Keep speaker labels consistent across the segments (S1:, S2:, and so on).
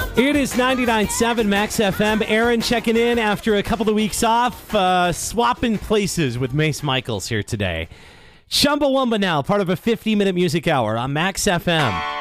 S1: It is 99.7 Max FM. Aaron checking in after a couple of weeks off, swapping places with Mace Michaels here today. Chumbawamba now, part of a 50-minute music hour on Max FM.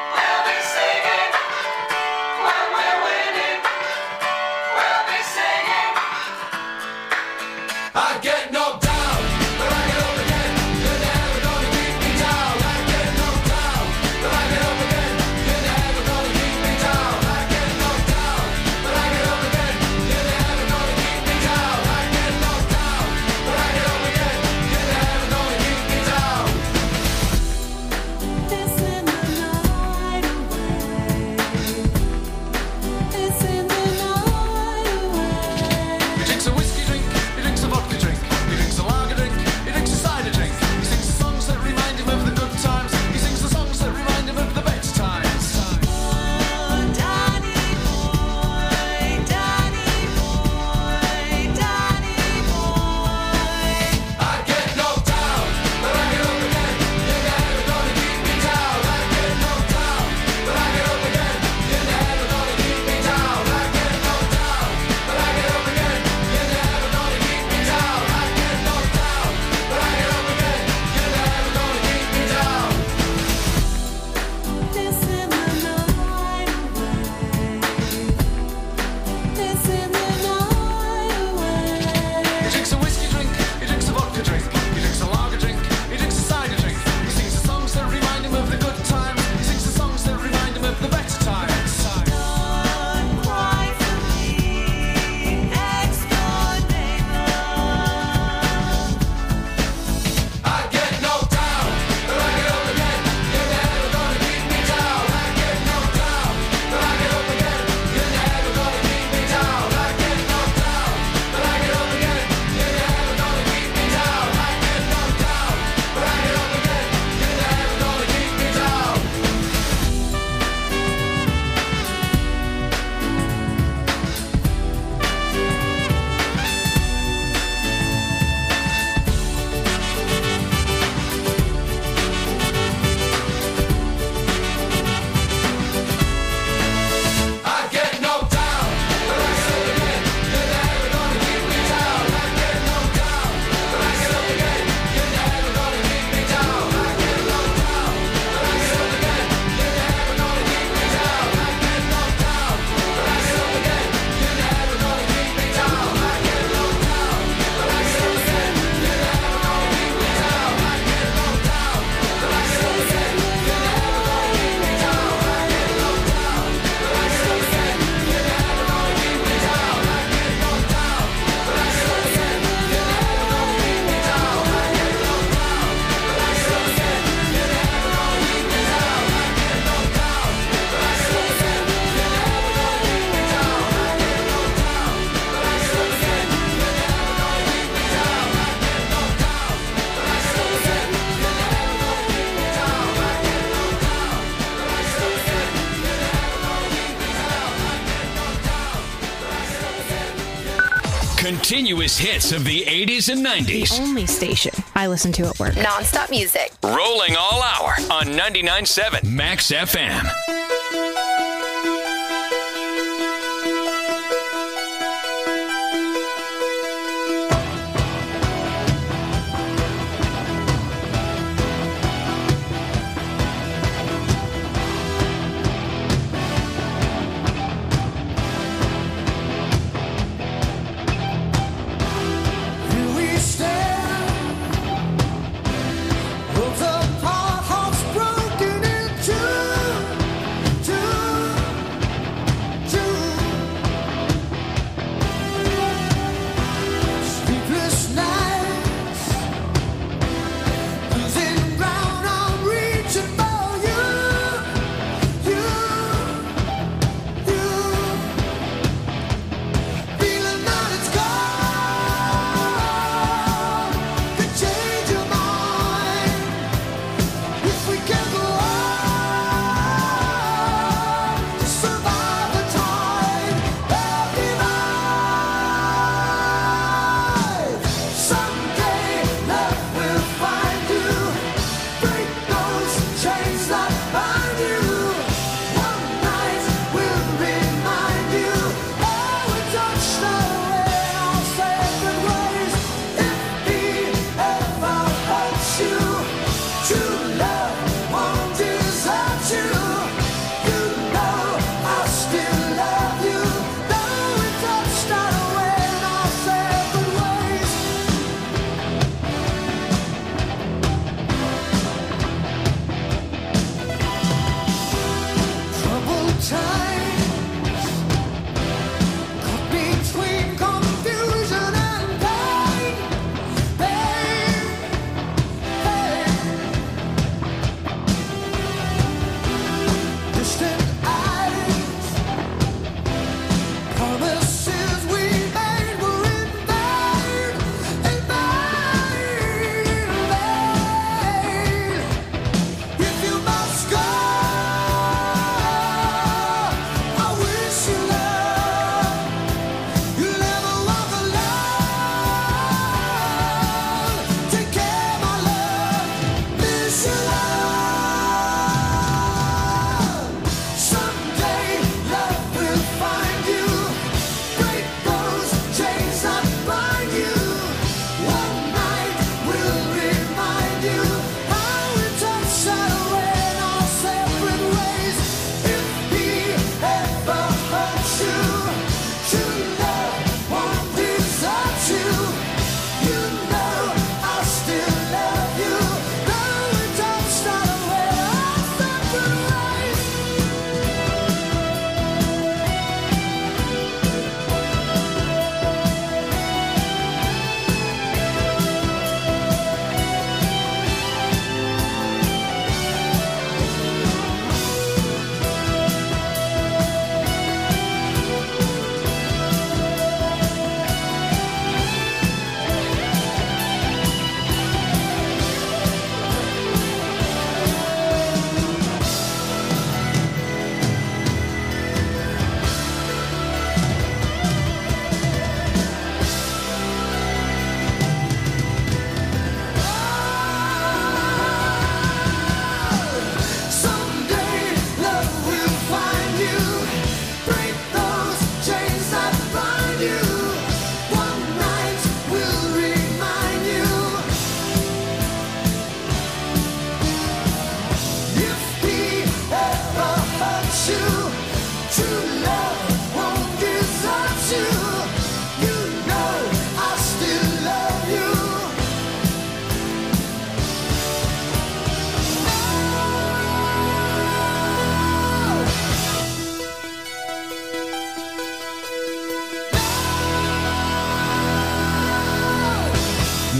S2: Continuous hits of the 80s and 90s.
S3: The only station I listen to at work.
S4: Non-stop music.
S2: Rolling all hour on 99.7 Max FM.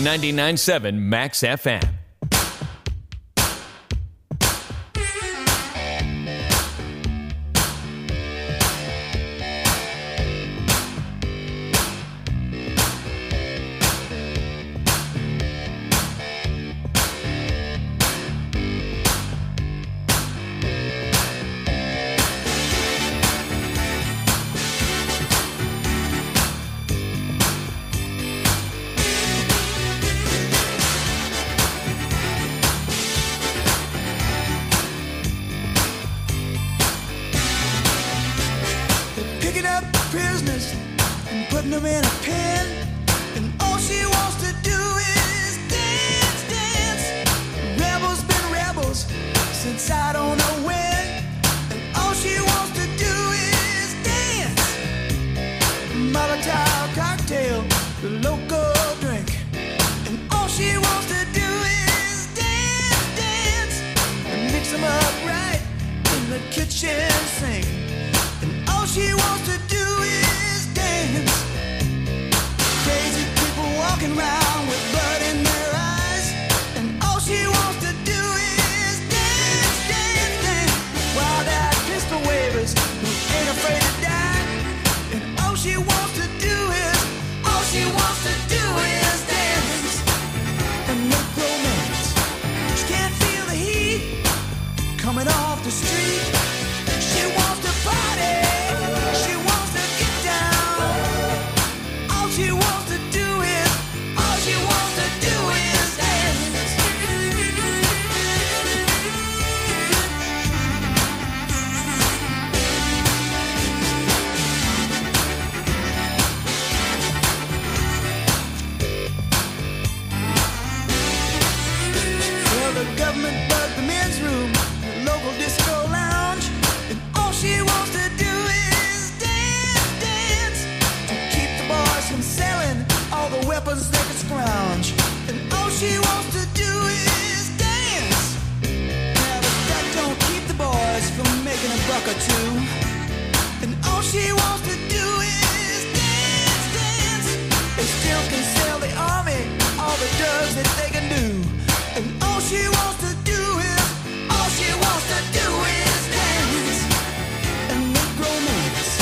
S2: 99.7 Max FM.
S4: Prisoners and putting them in a pen, and all she wants to do is dance, dance. Rebels been rebels since I don't know when, and all she wants to do is dance. Molotov cocktail, the local drink, and all she wants to do is dance, dance, and mix them up right in the kitchen sink, and all she wants to do is dance. Crazy people walking around with blood in their eyes, and all she wants to do is dance, dance, dance. While that pistol wavers who ain't afraid to die, and all she wants to do is, all she wants to do is dance and make romance. She can't feel the heat coming off the street. She wants to party. She wants to get down. All she wants to do is, all she wants to do is dance. Well, the government bugged the men's room, the local disco lounge, and all she wants to do is dance, dance, to keep the boys from selling all the weapons they can scrounge, and all she wants to do is dance. Now, but that don't keep the boys from making a buck or two, and all she wants to do is dance, dance. They still can sell the army all the drugs that they can do, and all she wants to do is, all she wants to do is dance and make romance.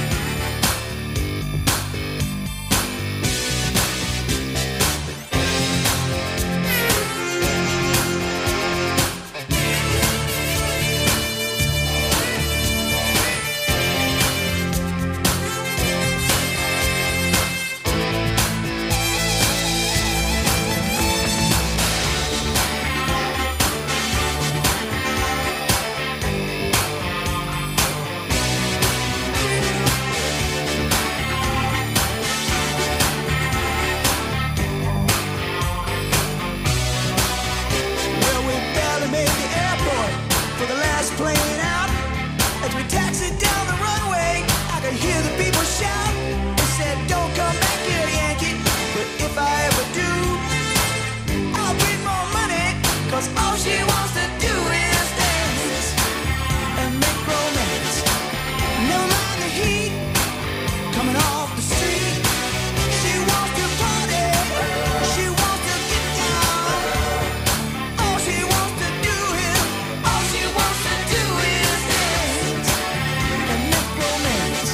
S4: Well, we barely made the airport for the last plane out. As we taxied down the runway, I could hear the people shout. They said, "Don't come back here, Yankee." But if I ever do, I'll bring more money, 'cause all she wants to do is dance and make romance. Never mind the heat coming off the street. She wants to party. She wants to get down. All she wants to do is, all she wants to do is dance and make romance.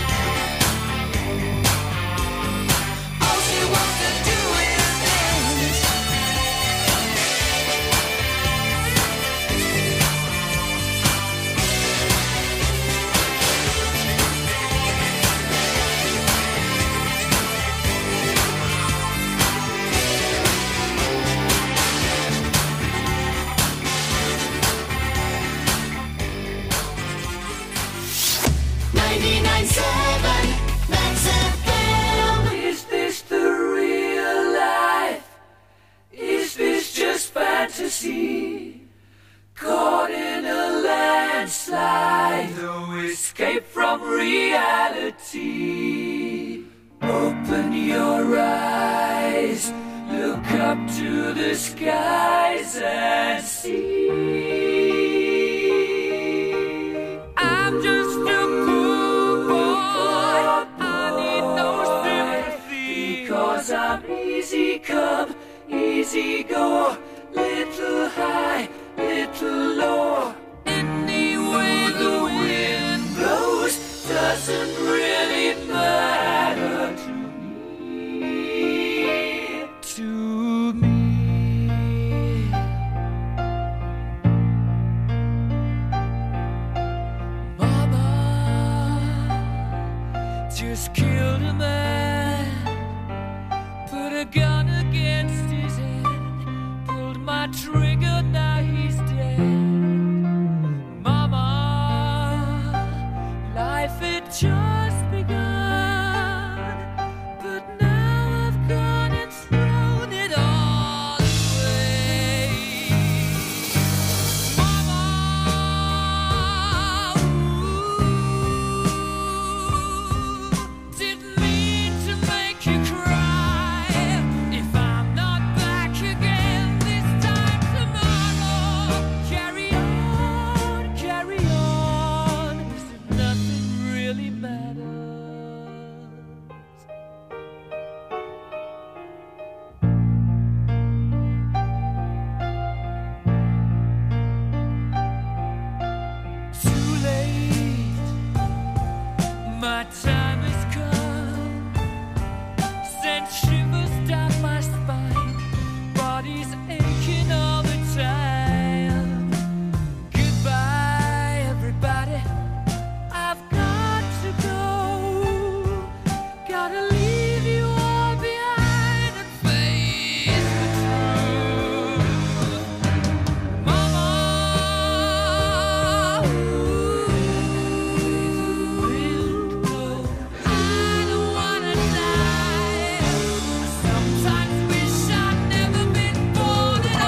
S4: All she wants to do is dance.
S5: Is this the real life? Is this just fantasy? Caught in a landslide, no escape from reality. Open your eyes, look up to the skies and see. I'm just a poor boy, I need no sympathy, because I'm easy come, easy go, little high, little low. Any way the wind blows doesn't really matter to me. To me. Mama just killed a man, put a gun against his head, pulled my trigger, now he's dead. Mama, life had just begun, but now I've gone and thrown it all away. Mama, didn't mean to make you cry. If I'm not back again this time tomorrow, carry on, carry on, 'cause nothing really matters. Too late, my time has come. Sent shivers down my spine, body's aching all the time. Goodbye, everybody, I've got to go. Gotta leave you all behind and face the truth. Mama, I don't wanna die. Sometimes wish I'd never been born at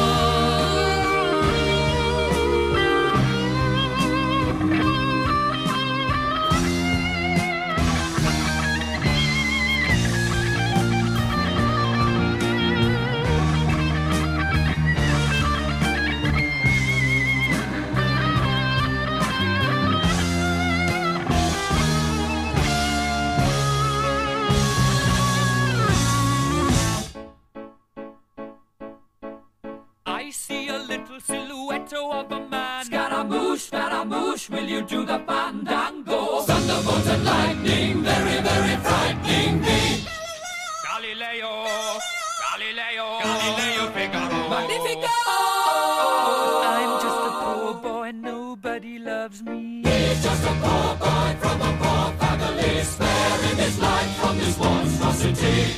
S5: I see a little silhouette of a man. Scaramouche, will you do the fandango? Thunderbolt and lightning, very, very frightening me. Galileo, Figaro. Magnifico! I'm just a poor boy, nobody loves me. He's just a poor boy from a poor family, sparing his life from this monstrosity.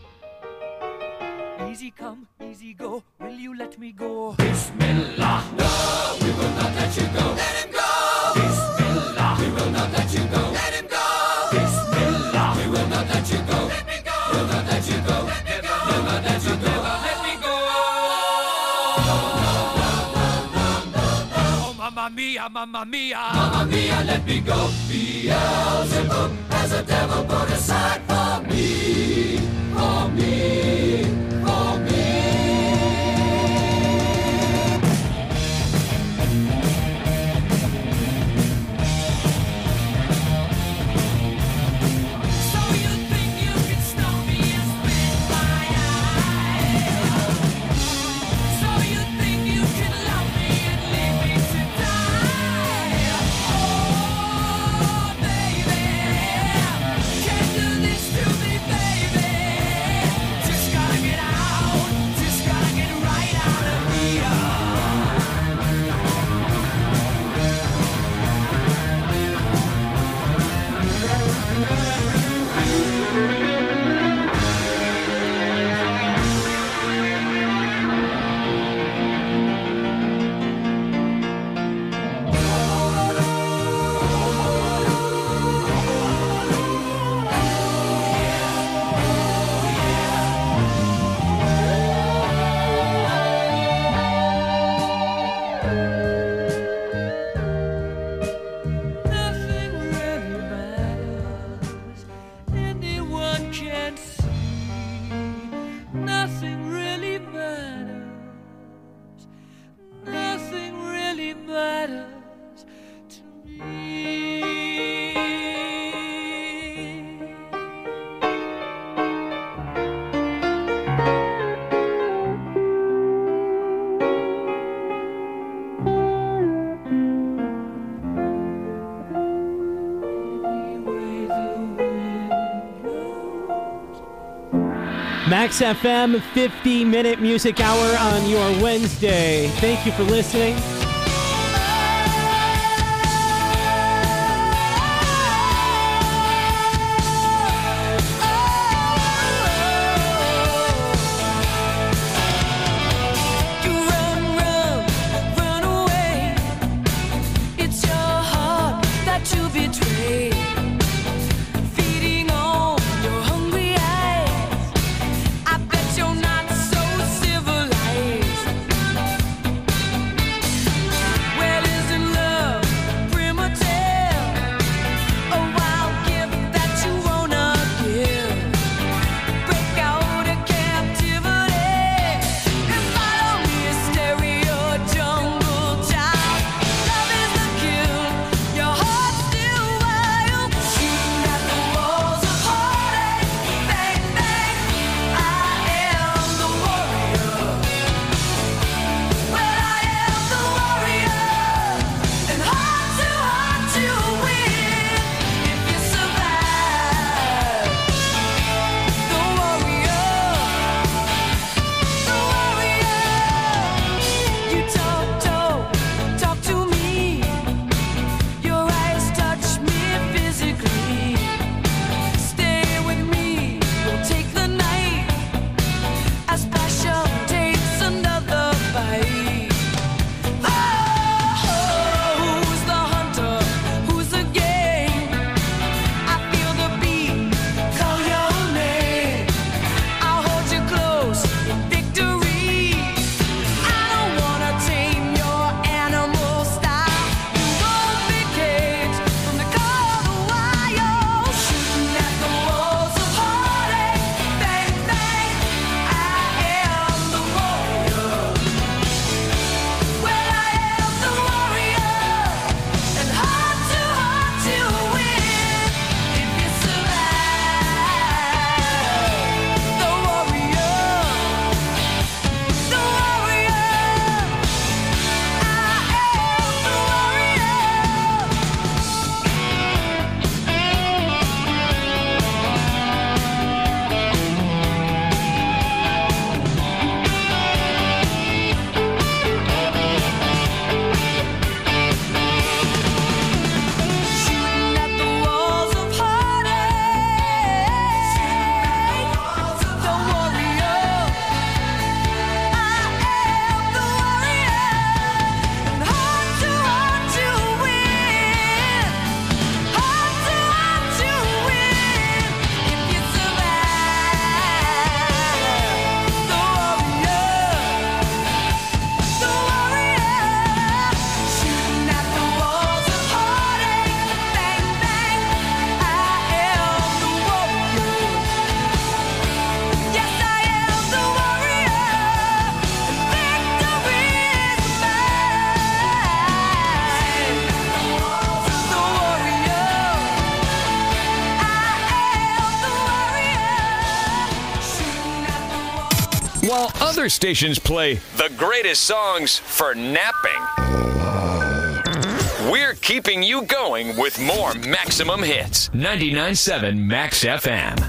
S5: Easy come, easy go, will you let me go? Bismillah, no, we will not let you go. Let him go! Bismillah, we will not let you go. Let him go! Bismillah, we will not let you go. Let me go! We'll not let you go. Let me go! We'll not let you go. Let me go! Oh, mamma mia, mamma mia. Mamma mia, let me go. Beelzebub has a devil put aside for me. For me. For me. So you think you can stop me and spit my eye? So you think you can love me and leave me to die? Oh, baby, can't do this to me, baby. Just gotta get out.
S1: Max FM 50-minute music hour on your Wednesday. Thank you for listening.
S2: While other stations play the greatest songs for napping, we're keeping you going with more maximum hits. 99.7 Max FM.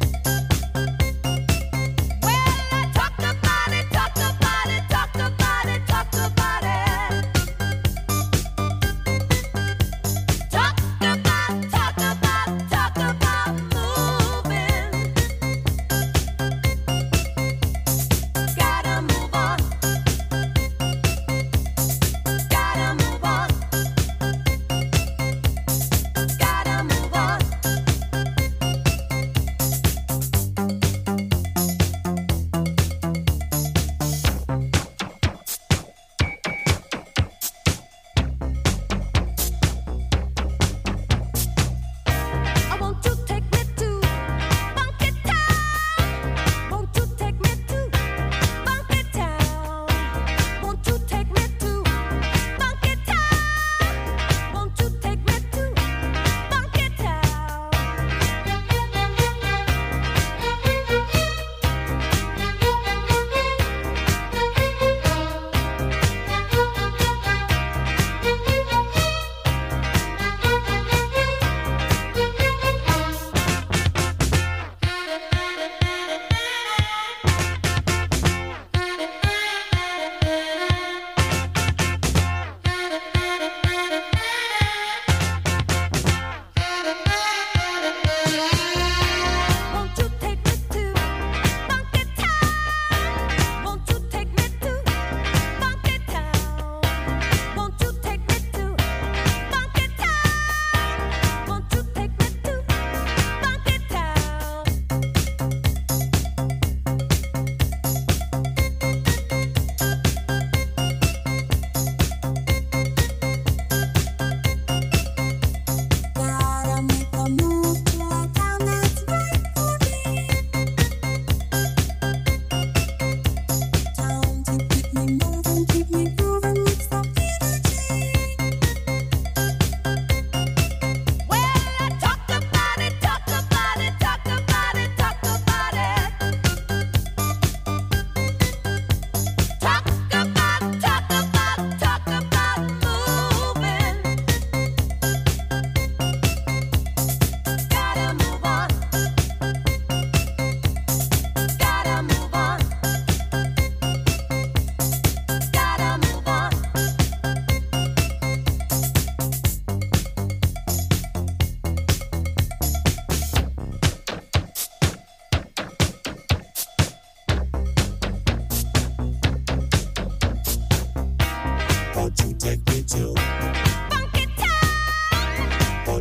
S6: Talk about it.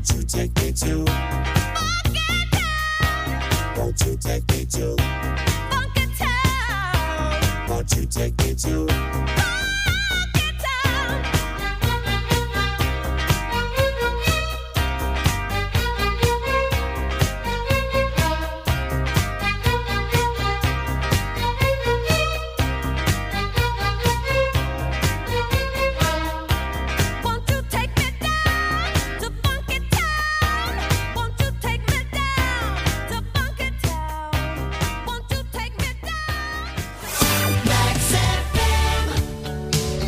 S6: Won't you take me to Funky Town? Won't you take me to Funky Town? Won't you take me to Funky Town? Won't you take me down to Funky Town? Won't you take me down to Funky Town? Won't you take me down? Max FM.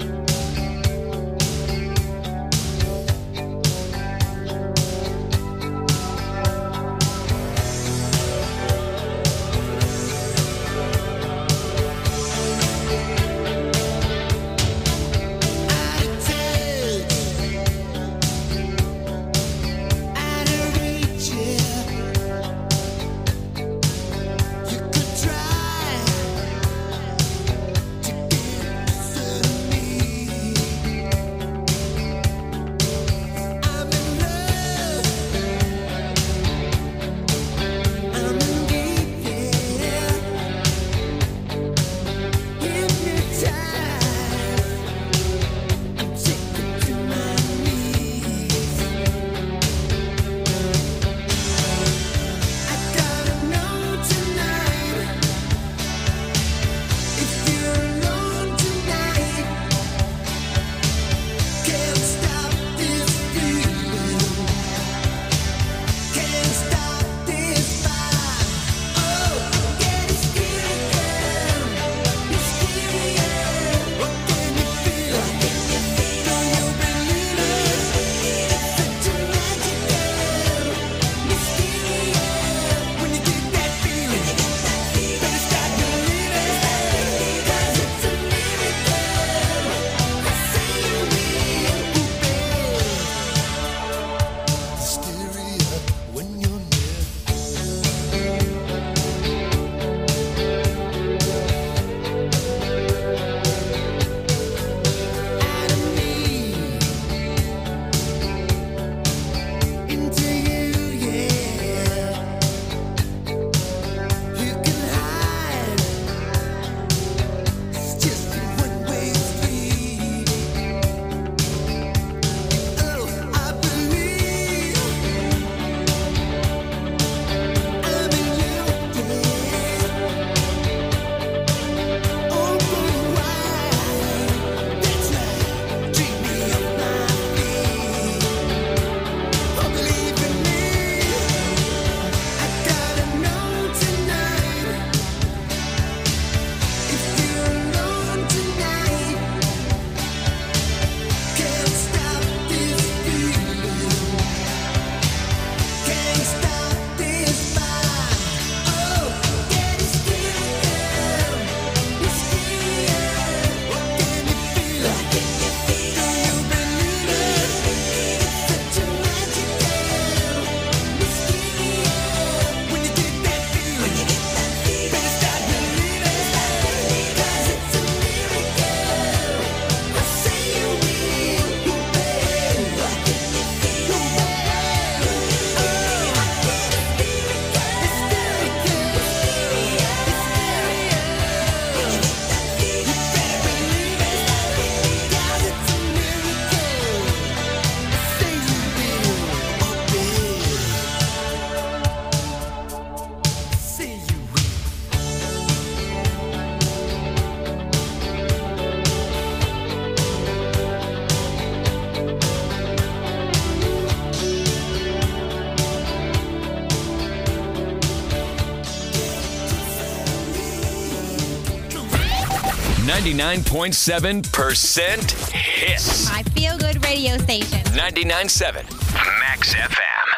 S2: .7% hits.
S7: My feel-good radio station.
S2: 99.7 Max FM.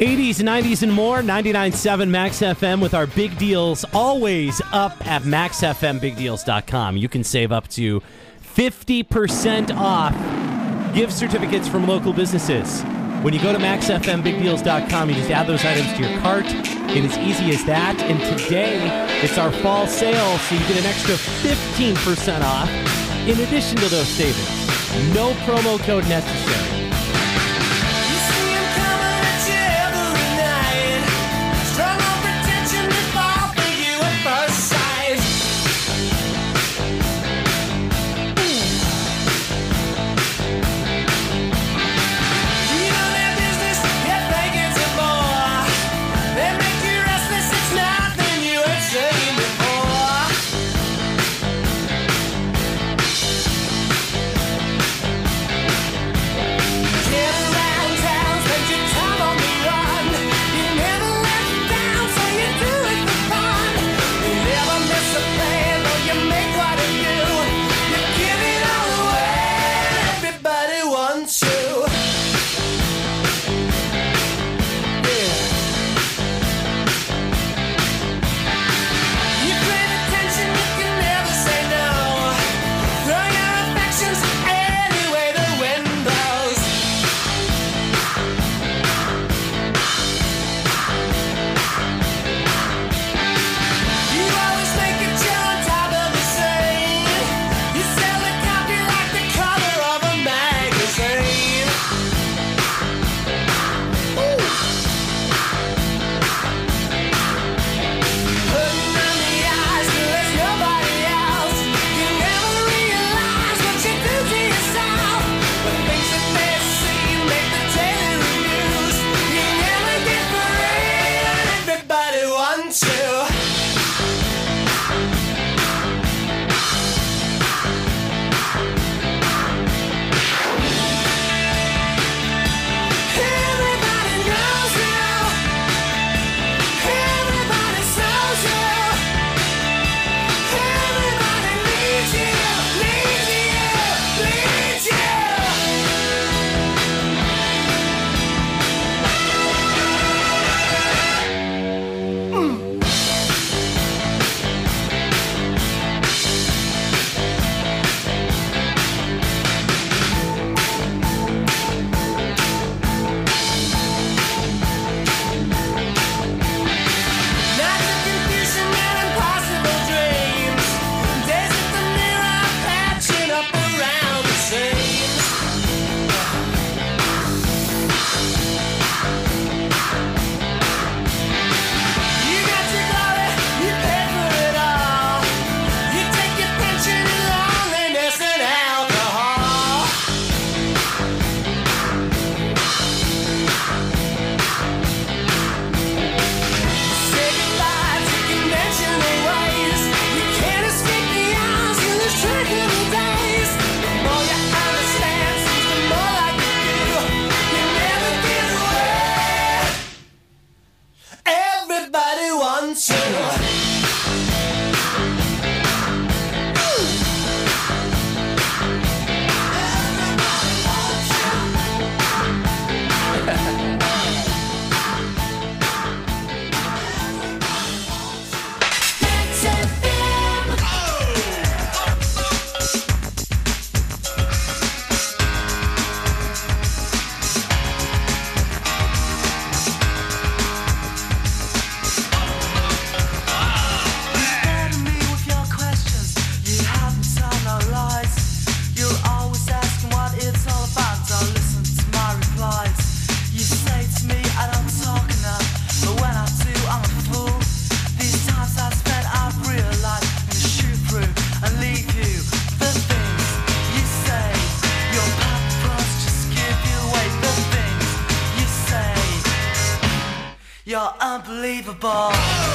S1: 80s, 90s, and more. 99.7 Max FM with our big deals always up at maxfmbigdeals.com. You can save up to 50% off gift certificates from local businesses. When you go to maxfmbigdeals.com, you just add those items to your cart. It is easy as that. And today, it's our fall sale, so you get an extra 15% off in addition to those savings. No promo code necessary.
S4: You see him coming at you every night. Strong on pretension to fall for you at first sight. You know their business, yet they get some more. They make you restless, it's nothing you ain't seen before. Get around town, spend your time on the run. You never let it down, so you do it for fun. You never miss a plan, though you make what you do. You give it all away, everybody wants you. Yeah. You crave attention, you can never say no. Throw your affections any way the wind blows. You always think that you're on top of the scene. You sell a copy like the cover of a magazine. Putting on the eyes till there's nobody else. You never realize what you do to yourself. The things that they see make the daily reviews. You never get free, and everybody wants you. Everybody knows you. Everybody sells you. Everybody needs you, needs you, needs you. Nights of confusion and impossible dreams. Days at the mirror patching up around the seams. You got your glory, you pay for it all. You take your pension in loneliness and alcohol. Say goodbye to conventional ways. You can't escape the eyes, you lose track of the days. The more you understand, seems the more like you do. You never get away. Everybody wants you. You're unbelievable.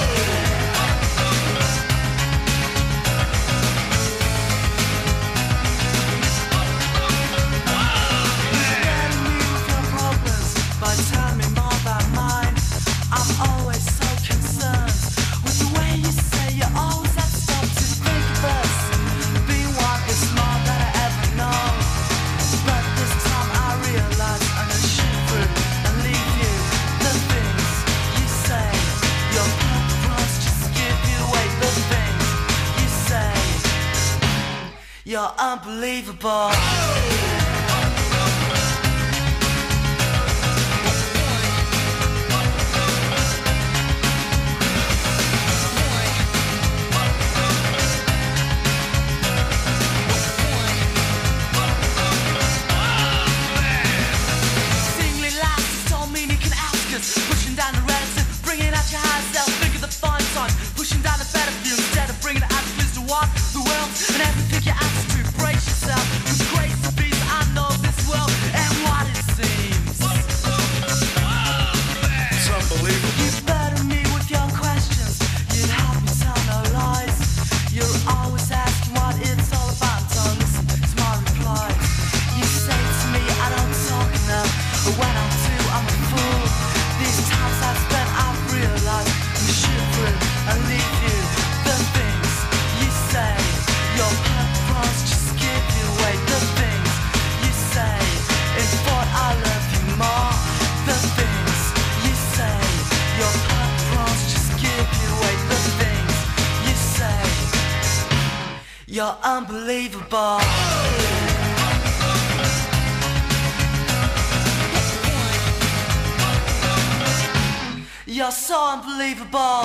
S4: By telling me more about mine, I'm always so concerned with the way you say you always have to stop to think of us. Being one is more than I ever know, but this time I realize I'm gonna shoot through and leave you the thing. You're unbelievable. Singly laughs, told me you can ask us. Pushing down the relative, bringing out your high self. Think of the fun times, pushing down the battlefield instead of bringing out the clues to what the world and everything you ask to. Brace yourself, with crazy beats. I know this world and what it seems.
S8: It's unbelievable.
S4: You burden me with your questions. You help me tell no lies. You're always asking what it's all about. Don't listen to my replies. You say to me I don't talk enough, but when I do, I'm a fool. These times I've spent, I've realized you should through and leave you. The things you say, your purpose just give you away. The things you say, it's what I love you more. The things you say, your purpose just give you away. The things you say, you're unbelievable. You're so unbelievable.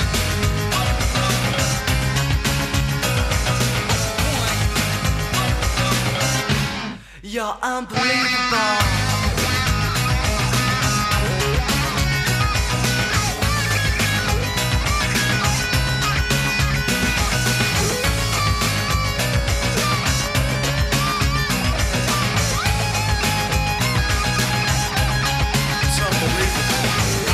S4: You're unbelievable.
S8: It's unbelievable.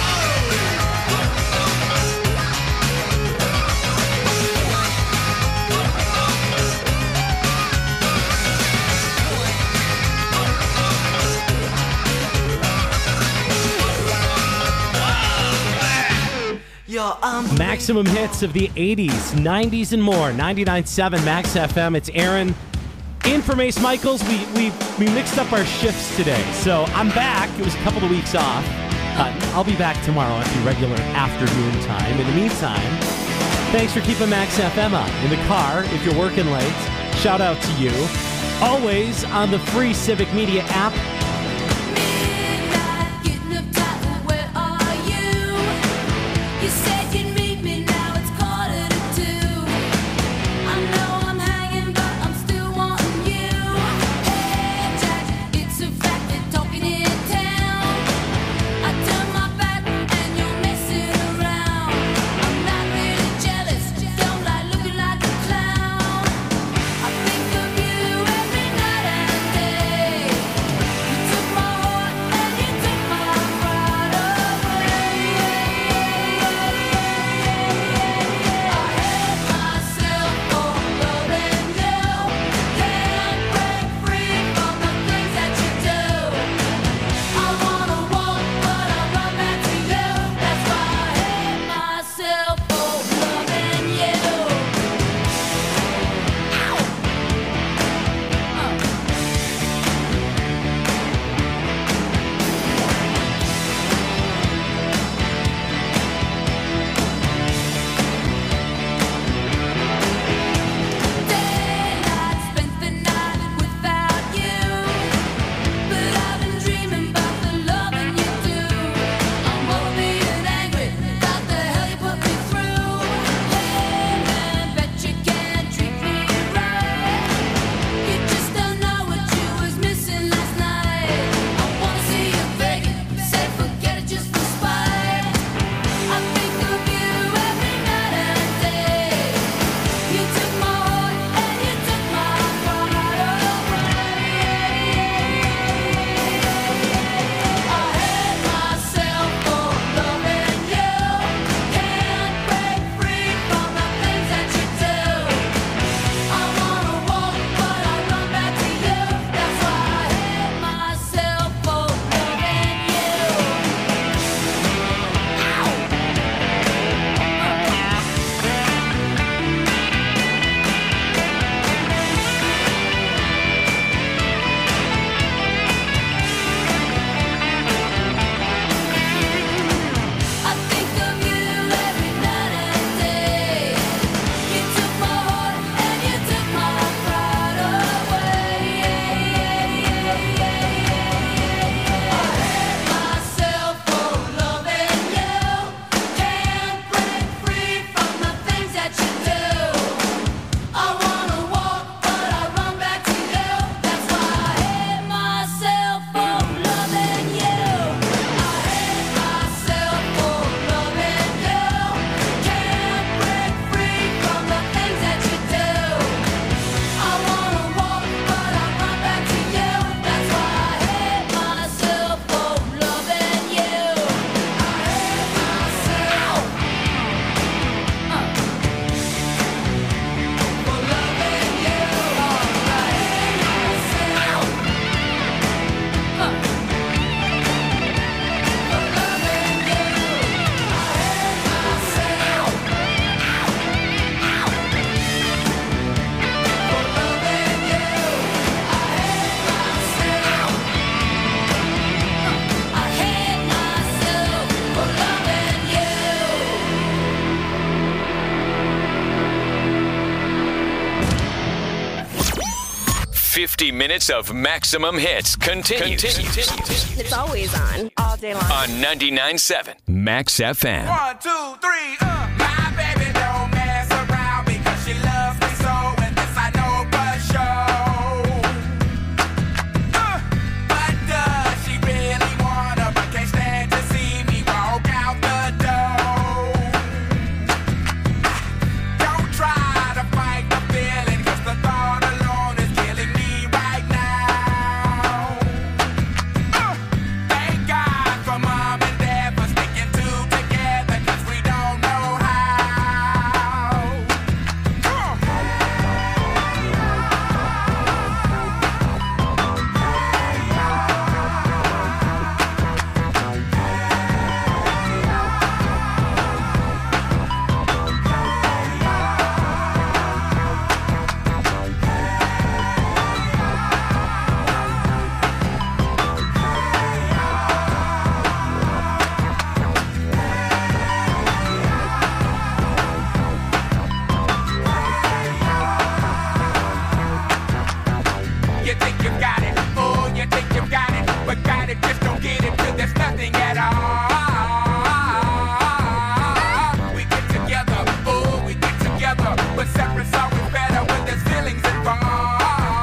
S4: You're unbelievable.
S1: Maximum hits of the 80s, 90s, and more. 99.7 Max FM. It's Aaron. In for Mace Michaels, we mixed up our shifts today. So I'm back. It was a couple of weeks off. I'll be back tomorrow at the regular afternoon time. In the meantime, thanks for keeping Max FM on. In the car, if you're working late, shout out to you. Always on the free Civic Media app.
S6: Midnight, getting uptight, where are you? You said you'd meet me, now it's 1:45. I know I'm hanging, but I'm still wanting you. Hey Jack, it's a fact they're talking in town. I turn my back and you're messing around. I'm not really jealous, don't like looking like a clown. I think of you every night and day. You
S2: 50 minutes of maximum hits continues.
S3: It's always on. All day long.
S2: On 99.7 Max FM.
S5: 1, 2, 3, My baby don't mess around because she loves me so, and this I know for sure. But does she really wanna, but can't stand to see me walk out the door? Don't try to fight the feeling, 'cause the thought alone is killing me right now. Thank God for mom and dad for sticking two together, 'cause we don't know how. Come on. You think you got it, oh, you think you got it, but got it, just don't get it till there's nothing at all. We get together, oh, we get together, but separate's always better when there's feelings involved.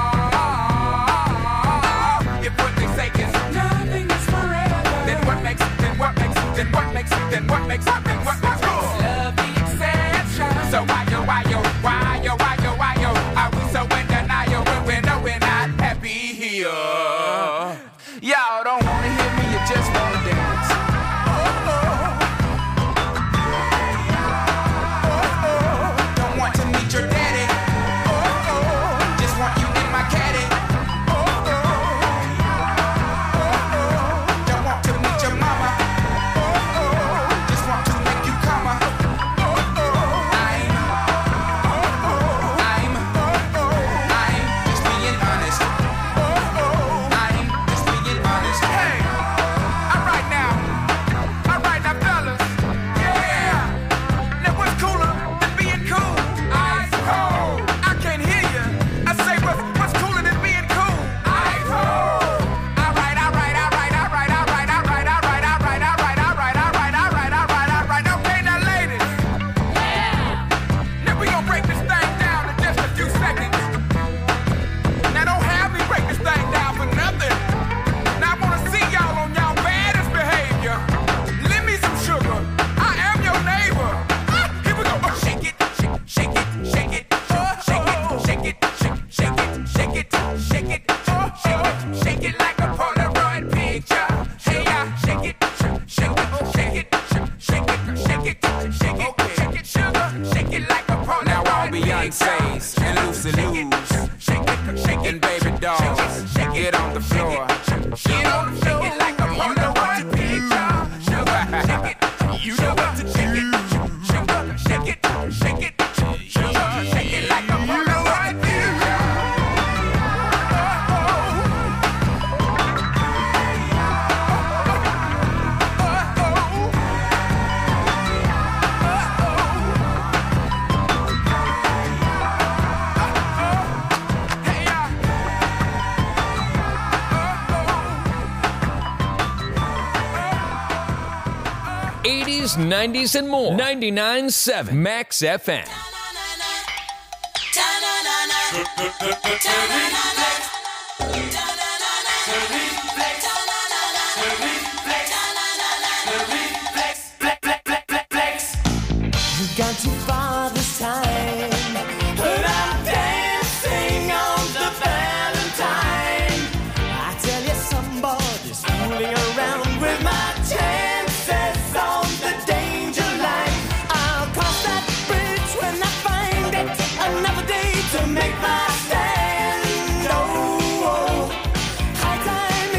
S5: If what they say is nothing is forever, then what makes love the exception? So why yo, are we so in denial when we know we're not happy here? Y'all don't wanna hear me, you just wanna dance. Don't want to meet your daddy. Just want you in my caddy. Don't want to meet your mama. Just want to make you come. I'm just being honest. I'm just being honest. Hey, all right now, fellas. Yeah. Now what's cooler than being cool? Ice cold. I can't hear you. I say what's cooler than being cool? Ice cold. All right. Okay, now ladies. Now we gonna break this thing down in just a few seconds. Now don't have me break this thing down for nothing. Now I wanna see y'all on y'all baddest behavior. Lend me some sugar. I am your neighbor. Here we go. Shake it, shake it, shake it, shake it, shake it, shake it, shake it, shake it, shake it like a Polaroid picture. Hey, shake it, shake it, shake it, shake it, shake it, shake it, shake it, sugar, shake it like a Polaroid picture. Now all Beyonce's and Lucy Lou's, and baby dolls, get on the floor. Get on the floor. Shake it like a Polaroid picture. Sugar, shake it. You know what to do. Sugar, shake it, shake it, sugar, shake it like a Polaroid picture. Hey,
S2: 80s, 90s, and more. 99.7 Max FM.
S4: You got too far this time, but I'm dancing on the Valentine. I tell you, somebody's fooling around with my chances on the danger line. I'll cross that bridge when I find it. Another day to make my stand. Oh, high time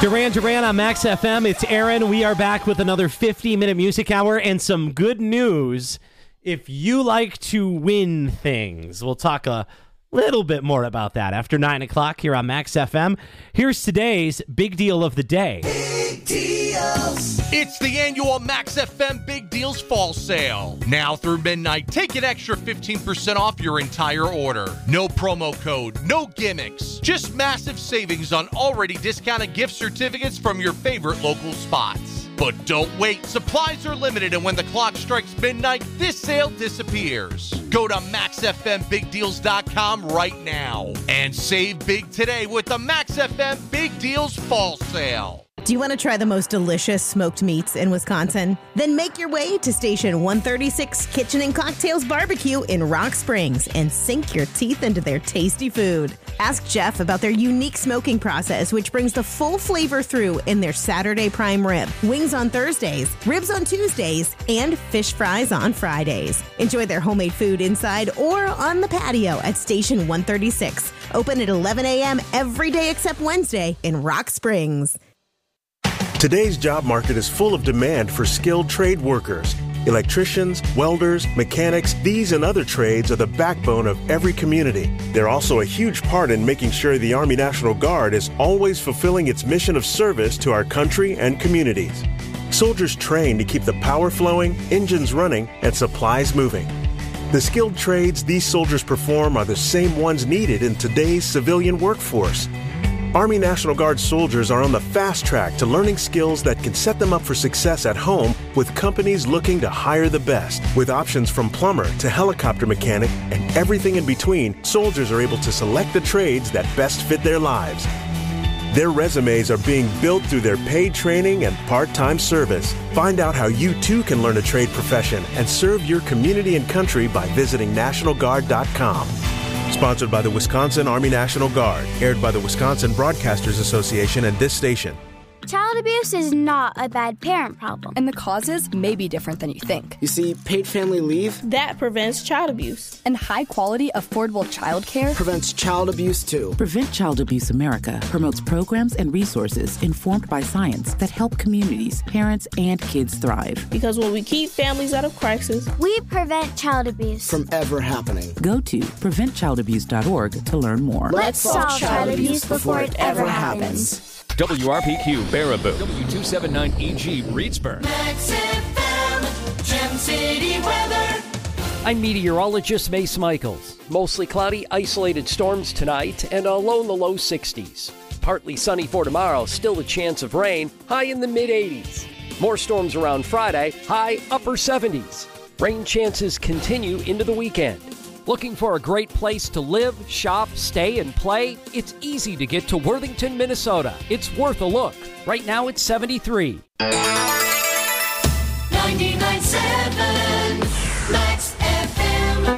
S1: Duran Duran on Max FM. It's Aaron. We are back with another 50-minute music hour and some good news. If you like to win things, we'll talk a little bit more about that after 9 o'clock here on Max FM. Here's today's big deal of the day.
S4: Big deals.
S9: It's the annual Max FM Big Deals Fall Sale. Now through midnight, take an extra 15% off your entire order. No promo code, no gimmicks, just massive savings on already discounted gift certificates from your favorite local spots. But don't wait, supplies are limited, and when the clock strikes midnight, this sale disappears. Go to MaxFMBigDeals.com right now and save big today with the Max FM Big Deals Fall Sale.
S10: Do you want to try the most delicious smoked meats in Wisconsin? Then make your way to Station 136 Kitchen and Cocktails Barbecue in Rock Springs and sink your teeth into their tasty food. Ask Jeff about their unique smoking process, which brings the full flavor through in their Saturday prime rib, wings on Thursdays, ribs on Tuesdays, and fish fries on Fridays. Enjoy their homemade food inside or on the patio at Station 136. Open at 11 a.m. every day except Wednesday in Rock Springs.
S11: Today's job market is full of demand for skilled trade workers. Electricians, welders, mechanics, these and other trades are the backbone of every community. They're also a huge part in making sure the Army National Guard is always fulfilling its mission of service to our country and communities. Soldiers train to keep the power flowing, engines running, and supplies moving. The skilled trades these soldiers perform are the same ones needed in today's civilian workforce. Army National Guard soldiers are on the fast track to learning skills that can set them up for success at home with companies looking to hire the best. With options from plumber to helicopter mechanic and everything in between, soldiers are able to select the trades that best fit their lives. Their resumes are being built through their paid training and part-time service. Find out how you too can learn a trade profession and serve your community and country by visiting NationalGuard.com. Sponsored by the Wisconsin Army National Guard. Aired by the Wisconsin Broadcasters Association and this station.
S12: Child abuse is not a bad parent problem.
S13: And the causes may be different than you think.
S14: You see, paid family leave
S15: that prevents child abuse.
S13: And high-quality, affordable child care
S14: prevents child abuse, too.
S16: Prevent Child Abuse America promotes programs and resources informed by science that help communities, parents, and kids thrive.
S15: Because when we keep families out of crisis,
S12: we prevent child abuse
S14: from ever happening.
S16: Go to preventchildabuse.org to learn more.
S12: Let's solve child abuse before it ever happens.
S2: WRPQ Baraboo, W279EG Reedsburg.
S5: Max FM, Gem City weather.
S17: I'm meteorologist Mace Michaels. Mostly cloudy, isolated storms tonight, and a low in the low 60s. Partly sunny for tomorrow, still a chance of rain, high in the mid-80s. More storms around Friday, high upper 70s. Rain chances continue into the weekend. Looking for a great place to live, shop, stay, and play? It's easy to get to Worthington, Minnesota. It's worth a look. Right now it's 73.
S5: 99.7 Max FM.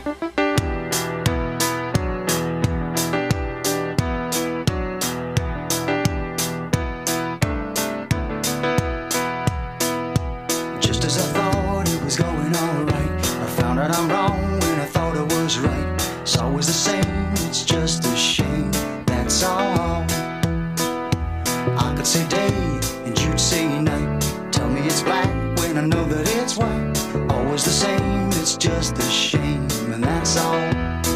S4: Just as I thought it was going all right, I found out I'm wrong when I thought I was right. It's always the same, it's just a shame, that's all. I could say day and you'd say night. Tell me it's black when I know that it's white. Always the same, it's just a shame, and that's all.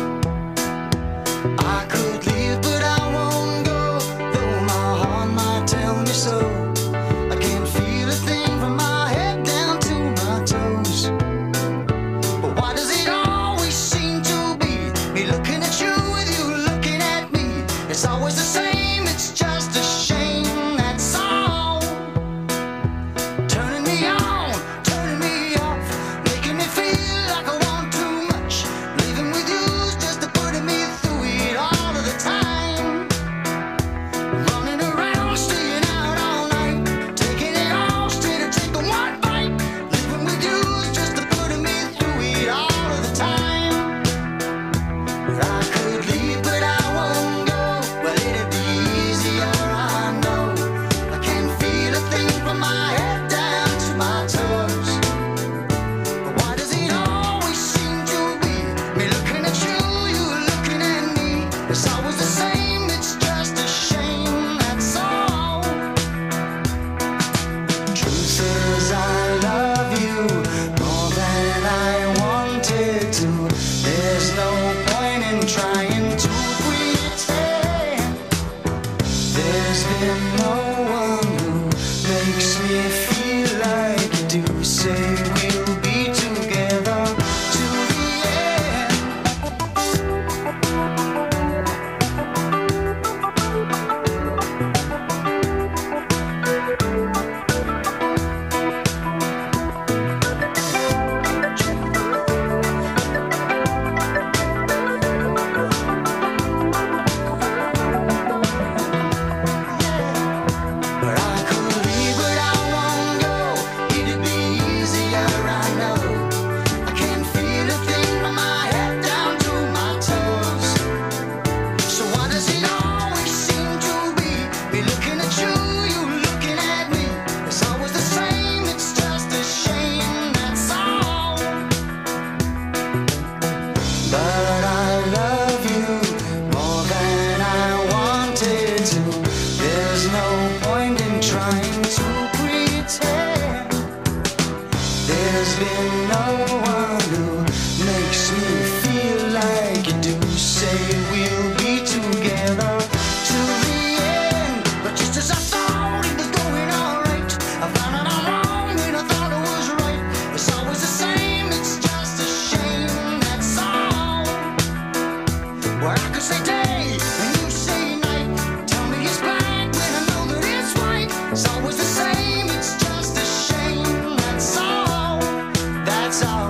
S4: I could leave but I won't go, though my heart might tell me so. I can't feel a thing from my head down to my toes. But why does it always seem to be me looking at you with you looking at me? It's always the same, it's just a shame, that's all. Turning me on, turning me off, making me feel like I want too much. Living with you's just putting me through it all of the time. Running around, staying out all night, taking it all straight to take one bite. Living with you's just putting me through it all of the time. I could leave, but I won't go. Well, it'd be easier been no one who makes me feel like you do. Say we'll be together to the end. But I could leave, but I won't go. It'd be easier, I know. I can't feel a thing from my head down to my toes. So why does it always seem to be me looking at you, you looking at me? It's always the same, it's just a shame, that's all. But I love you more than I wanted to. There's no point in trying to pretend. There's been no one who makes me feel like you do. Say we'll be together to the end. But just as I thought it was going alright, I found out I'm wrong when I thought it was right. It's always the same, it's just a shame, that's all. Well, I could say day and you say night. Tell me it's black when I know that it's white. It's always the same, it's just a shame, that's all. That's all.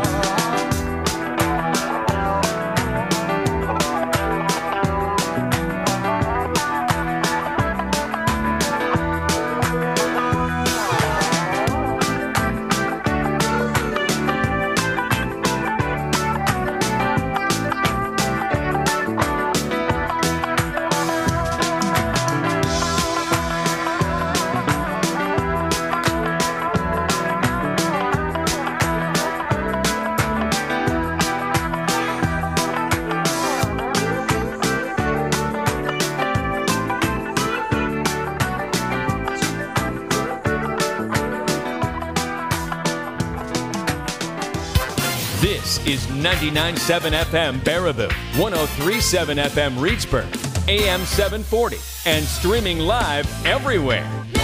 S2: This is 99.7 FM Baraboo, 103.7 FM Reedsburg, AM 740, and streaming live everywhere.